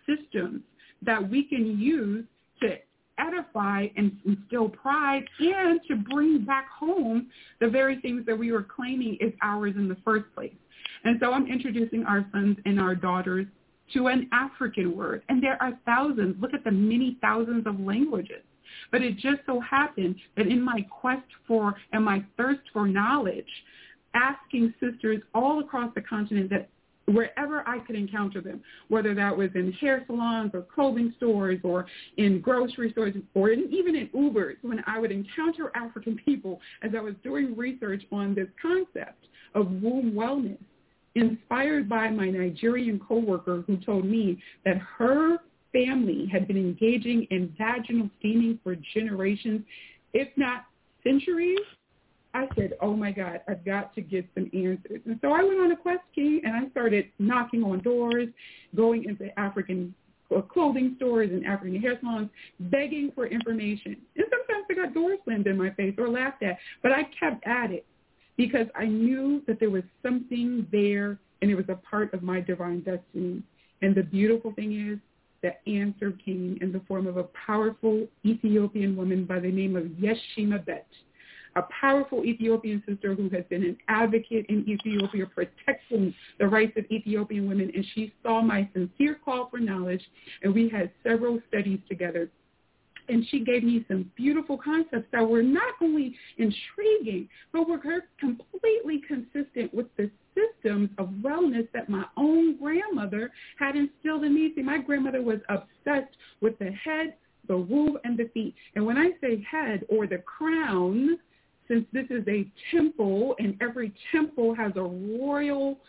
systems that we can use to edify and instill pride and to bring back home the very things that we were claiming is ours in the first place. And so I'm introducing our sons and our daughters to an African word. And there are thousands. Look at the many thousands of languages. But it just so happened that in my quest for and my thirst for knowledge, asking sisters all across the continent that wherever I could encounter them, whether that was in hair salons or clothing stores or in grocery stores or even in Ubers, when I would encounter African people as I was doing research on this concept of womb wellness, inspired by my Nigerian coworker who told me that her family had been engaging in vaginal steaming for generations, if not centuries. I said, oh, my God, I've got to get some answers. And so I went on a quest, King, and I started knocking on doors, going into African clothing stores and African hair salons, begging for information. And sometimes I got doors slammed in my face or laughed at, but I kept at it because I knew that there was something there and it was a part of my divine destiny. And the beautiful thing is, the answer came in the form of a powerful Ethiopian woman by the name of Yeshima Bet, a powerful Ethiopian sister who has been an advocate in Ethiopia protecting the rights of Ethiopian women. And she saw my sincere call for knowledge, and we had several studies together. And she gave me some beautiful concepts that were not only intriguing, but were completely consistent with the systems of wellness that my own grandmother had instilled in me. See, my grandmother was obsessed with the head, the womb, and the feet. And when I say head or the crown, since this is a temple and every temple has a royal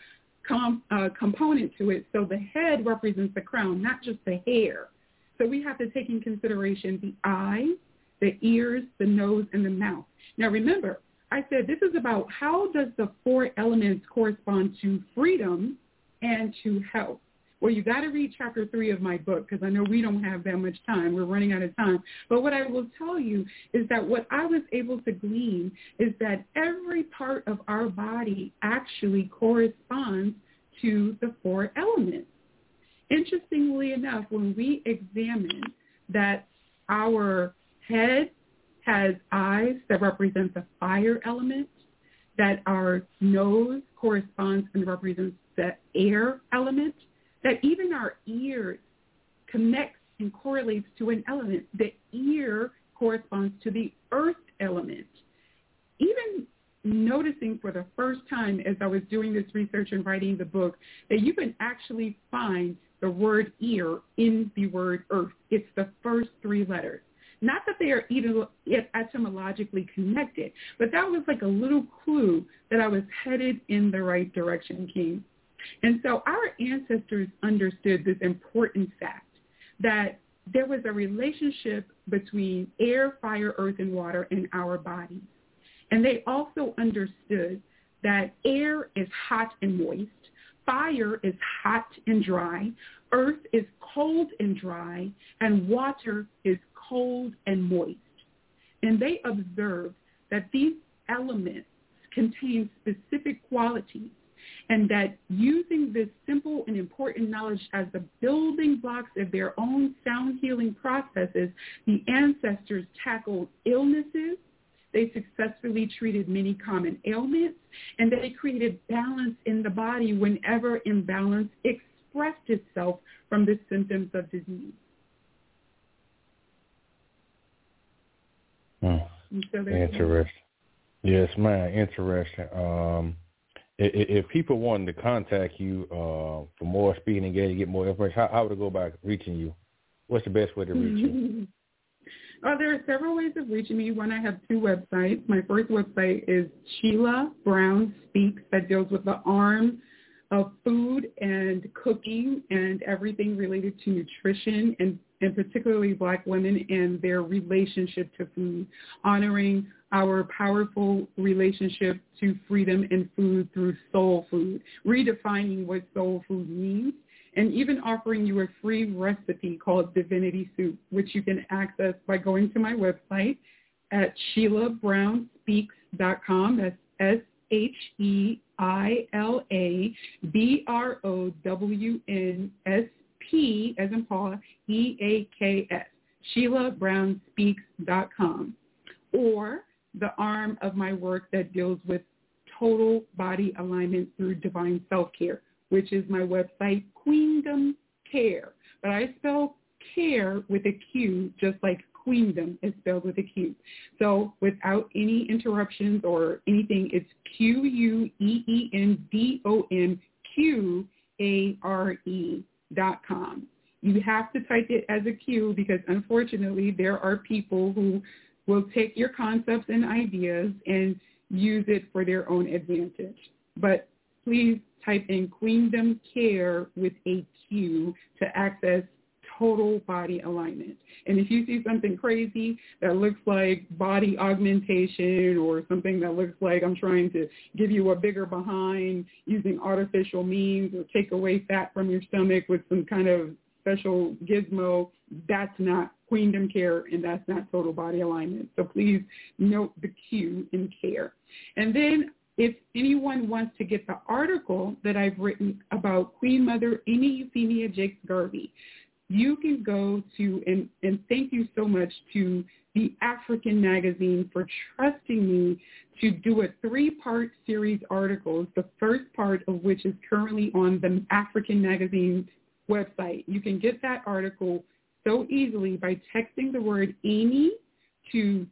component to it, so the head represents the crown, not just the hair. So we have to take in consideration the eye, the ears, the nose, and the mouth. Now remember, I said this is about how does the four elements correspond to freedom and to health. Well, you got to read chapter 3 of my book because I know we don't have that much time. We're running out of time. But what I will tell you is that what I was able to glean is that every part of our body actually corresponds to the four elements. Interestingly enough, when we examine that our head has eyes that represent the fire element, that our nose corresponds and represents the air element, that even our ears connects and correlates to an element. The ear corresponds to the earth element. Even noticing for the first time as I was doing this research and writing the book that you can actually find the word ear in the word earth. It's the first 3 letters. Not that they are etymologically connected, but that was like a little clue that I was headed in the right direction, King. And so our ancestors understood this important fact that there was a relationship between air, fire, earth, and water in our bodies. And they also understood that air is hot and moist, fire is hot and dry, earth is cold and dry, and water is cold and moist. And they observed that these elements contain specific qualities, and that using this simple and important knowledge as the building blocks of their own sound healing processes, the ancestors tackled illnesses, they successfully treated many common ailments, and they created balance in the body whenever imbalance expressed itself from the symptoms of disease. So interesting. Yes, ma'am. Interesting. If people wanted to contact you for more speaking engagement, get more information, how would it go about reaching you? What's the best way to reach you? There are several ways of reaching me. One, I have 2 websites. My first website is Sheila Brown Speaks, that deals with the arm of food and cooking and everything related to nutrition and particularly Black women and their relationship to food, honoring our powerful relationship to freedom and food through soul food, redefining what soul food means, and even offering you a free recipe called Divinity Soup, which you can access by going to my website at SheilaBrownSpeaks.com. That's SheilaBrownSpeaks.com. P as in Paul, EAKS, SheilaBrownSpeaks.com, or the arm of my work that deals with total body alignment through divine self-care, which is my website, Queendom Care. But I spell care with a Q, just like Queendom is spelled with a Q. So without any interruptions or anything, it's QUEENDONQARE.com. You have to type it as a Q because, unfortunately, there are people who will take your concepts and ideas and use it for their own advantage. But please type in Queendom Care with a Q to access total body alignment. And if you see something crazy that looks like body augmentation or something that looks like I'm trying to give you a bigger behind using artificial means or take away fat from your stomach with some kind of special gizmo, that's not Queendom Care and that's not total body alignment. So please note the Q in care. And then if anyone wants to get the article that I've written about Queen Mother Amy Euphemia Jakes Garvey, you can go to, and thank you so much to the African Magazine for trusting me to do a 3-part series articles, the first part of which is currently on the African Magazine website. You can get that article so easily by texting the word Amy to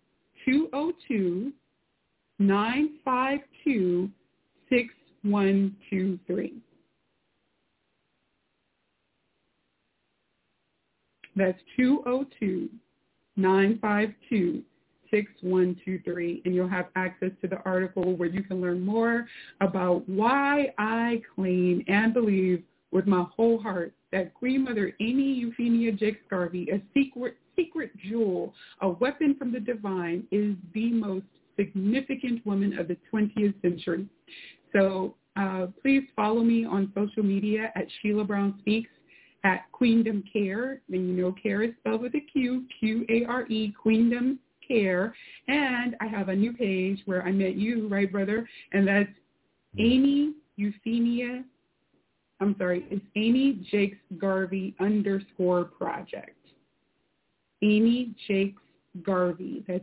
202-952-6123. That's 202-952-6123, and you'll have access to the article where you can learn more about why I claim and believe with my whole heart that Queen Mother Amy Euphemia Jakes Garvey, a secret jewel, a weapon from the divine, is the most significant woman of the 20th century. So please follow me on social media at Sheila Brown Speaks, at Queendom Care, and you know care is spelled with a Q, Q-A-R-E, Queendom Care. And I have a new page where I met you, right, brother? And that's Amy Euphemia, it's Amy Jakes Garvey _ Amy Jakes Garvey. That's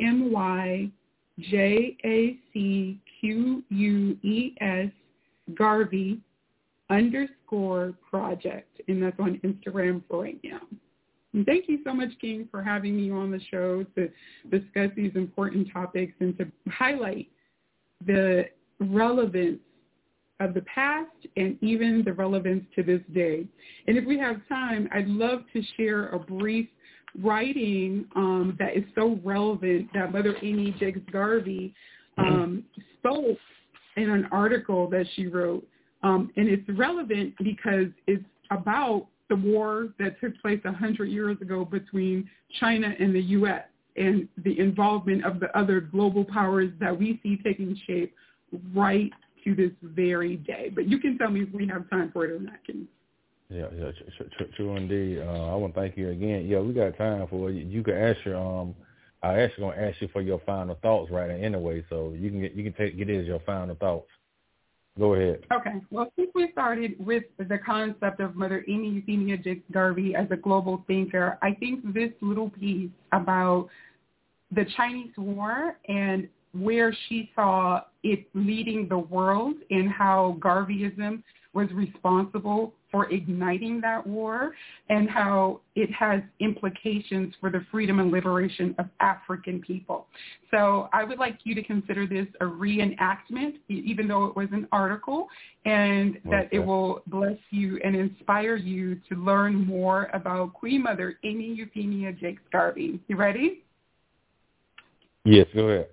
AMYJACQUES Garvey _project, and that's on Instagram for right now. And thank you so much, King, for having me on the show to discuss these important topics and to highlight the relevance of the past and even the relevance to this day. And if we have time, I'd love to share a brief writing that is so relevant that Mother Amy Jakes Garvey spoke in an article that she wrote. And it's relevant because it's about the war that took place 100 years ago between China and the U.S. and the involvement of the other global powers that we see taking shape right to this very day. But you can tell me if we have time for it or not, King. Yeah, true indeed. I want to thank you again. Yeah, we got time for it. You can ask your I'm actually going to ask you for your final thoughts right anyway, so you can get it as your final thoughts. Go ahead. Okay. Well, since we started with the concept of Mother Amy Euphemia Jakes Garvey as a global thinker, I think this little piece about the Chinese War and where she saw it leading the world and how Garveyism was responsible for igniting that war and how it has implications for the freedom and liberation of African people. So I would like you to consider this a reenactment, even though it was an article, and that it will bless you and inspire you to learn more about Queen Mother Amy Euphemia Jakes Garvey. You ready? Yes, go ahead.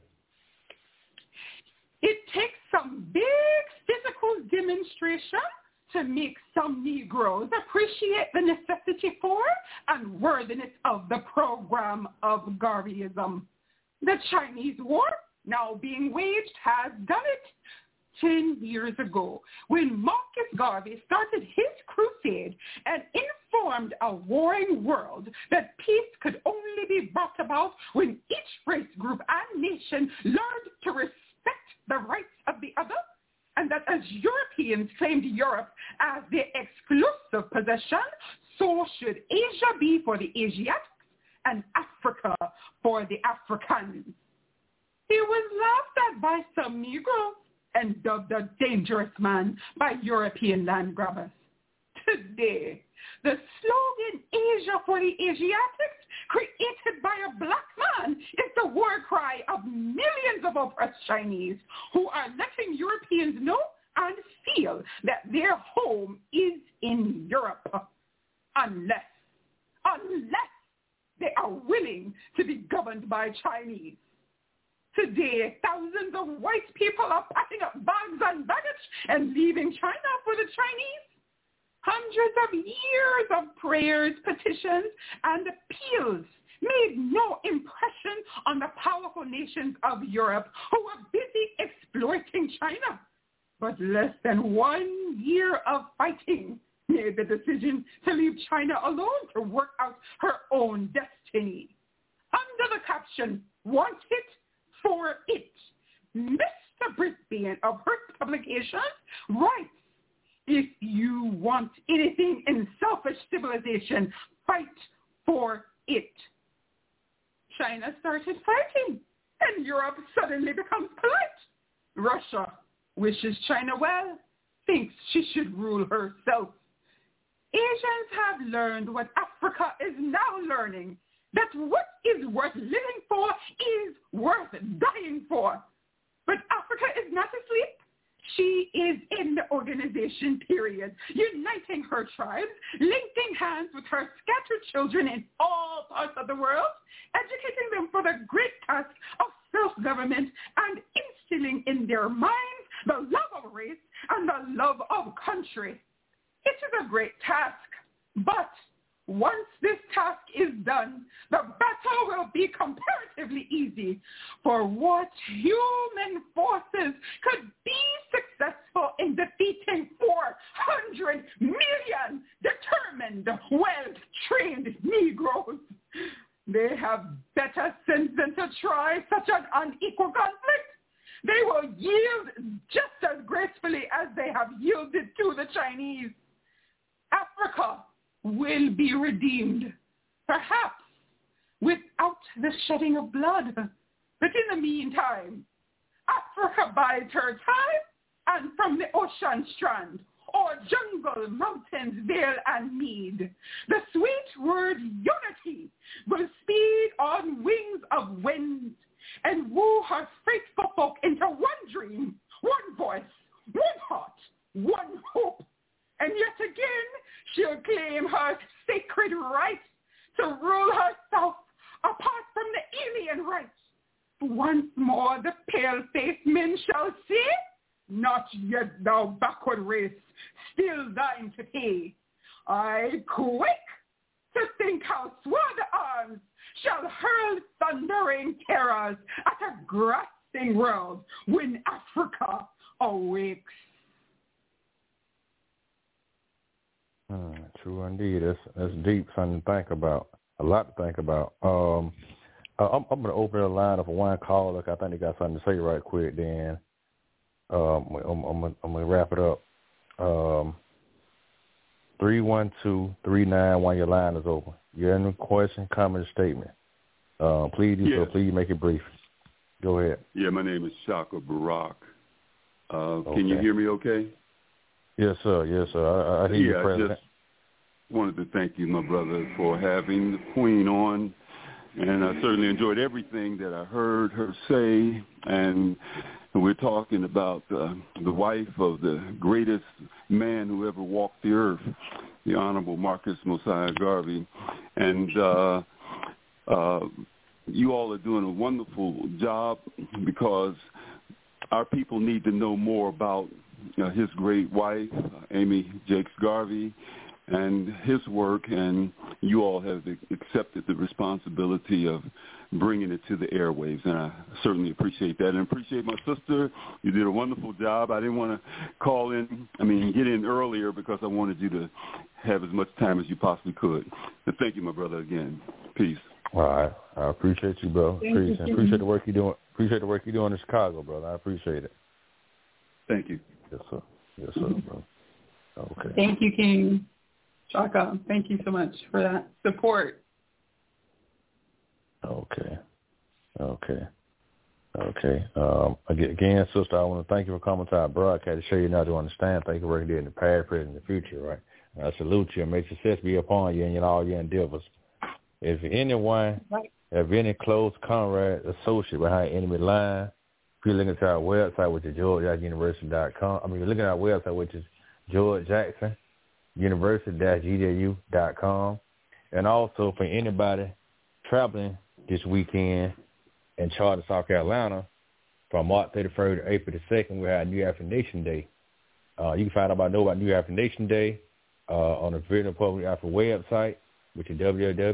It takes some big physical demonstration to make some Negroes appreciate the necessity for and worthiness of the program of Garveyism. The Chinese War, now being waged, has done it 10 years ago when Marcus Garvey started his crusade and informed a warring world that peace could only be brought about when each race group and nation learned to respect the rights of the other. and that as Europeans claimed Europe as their exclusive possession, so should Asia be for the Asiatics and Africa for the Africans. He was laughed at by some Negroes and dubbed a dangerous man by European land grabbers. Today, the slogan Asia for the Asiatics, created by a black man, is the war cry of millions of oppressed Chinese who are letting Europeans know and feel that their home is in Europe, unless they are willing to be governed by Chinese. Today, thousands of white people are packing up bags and baggage and leaving China for the Chinese. Hundreds of years of prayers, petitions, and appeals made no impression on the powerful nations of Europe who were busy exploiting China. But less than 1 year of fighting made the decision to leave China alone to work out her own destiny. Under the caption, "Want it for it," Mr. Brisbane of Hearst Publications writes, "If you want anything in selfish civilization, fight for it." China started fighting, and Europe suddenly becomes polite. Russia wishes China well, thinks she should rule herself. Asians have learned what Africa is now learning, that what is worth living for is worth dying for. But Africa is not asleep. She is in the organization period, uniting her tribes, linking hands with her scattered children in all parts of the world, educating them for the great task of self-government, and instilling in their minds the love of race and the love of country. It is a great task, but once this task is done, the battle will be comparatively easy. For what human forces could be successful in defeating 400 million determined, well-trained Negroes? They have better sense than to try such an unequal conflict. They will yield just as gracefully as they have yielded to the Chinese. Africa will be redeemed, perhaps without the shedding of blood. But in the meantime, Africa bides her time, and from the ocean strand, or jungle, mountains, vale, and mead, the sweet word unity will speed on wings of wind and woo her faithful folk into one dream, one voice, one heart, one hope. And yet again, she'll claim her sacred right to rule herself apart from the alien rights. Once more the pale-faced men shall say, "Not yet, thou backward race, still thine to pay." I quake to think how sword arms shall hurl thundering terrors at a grasping world when Africa awakes. True indeed. That's deep, something to think about. A lot to think about. I'm going to open the line up for one caller. I think they got something to say right quick. Then I'm going to wrap it up. 312-39 while your line is open. You have any question, comment, or statement? Please do so. Please make it brief. Go ahead. Yeah, my name is Shaka Barak. Can you hear me okay? Yes, sir. Yes, sir. I hear you, President. I just wanted to thank you, my brother, for having the Queen on. And I certainly enjoyed everything that I heard her say. And we're talking about the wife of the greatest man who ever walked the earth, the Honorable Marcus Mosiah Garvey. And you all are doing a wonderful job because our people need to know more about his great wife, Amy Jakes Garvey, and his work, and you all have accepted the responsibility of bringing it to the airwaves, and I certainly appreciate that, and appreciate my sister. You did a wonderful job. I didn't want to get in earlier because I wanted you to have as much time as you possibly could. And thank you, my brother, again. Peace. All right. I appreciate you, bro. Appreciate the work you're doing. Appreciate the work you're doing in Chicago, brother. I appreciate it. Thank you. Yes, sir. Yes, sir, bro. Okay. Thank you, King. Chaka, thank you so much for that support. Okay. Again, sister, I want to thank you for coming to our broadcast to show you now to understand. Thank you for working there in the past, present, and the future, right? I salute you and may success be upon you and in all your endeavors. If anyone have any close comrade, associate behind enemy line, if you're looking at our website, which is georgejacksonuniversity.com. I mean, you're looking at our website, which is georgejacksonuniversity-edu.com. And also for anybody traveling this weekend in Charlotte, South Carolina, from March 31st to April the 2nd, we have New African Nation Day. You can find out about New African Nation Day on the Virginia Public Afro website, which is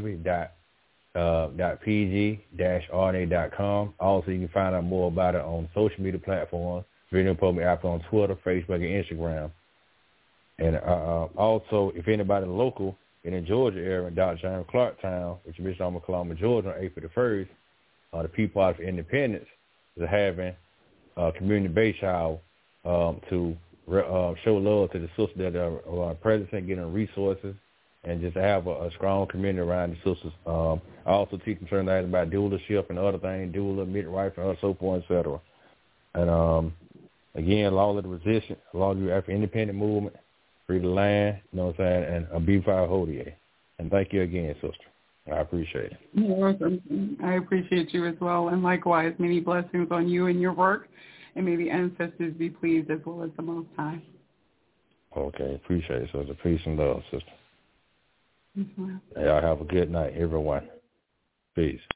www.pg-rna.com. Also, you can find out more about it on social media platforms, Virginia Public Afro on Twitter, Facebook, and Instagram. And also, if anybody local in the Georgia area, Dr. James Clark Town, which is Mission Oklahoma, Georgia, on April the 1st, the People Party for Independence is having a community-based shower to show love to the sisters that are present, getting resources, and just have a strong community around the sisters. I also teach concerning things about doula-ship and other things, doula, midwife, and so forth, et cetera. And again, law of the resistance, law of the African independent movement, free the land, you know what I'm saying, and a beautiful Hodie. And thank you again, sister. I appreciate it. You're welcome. I appreciate you as well. And likewise, many blessings on you and your work. And may the ancestors be pleased as well as the Most High. Okay, appreciate it, sister. Peace and love, sister. Yes, ma'am. Y'all have a good night, everyone. Peace.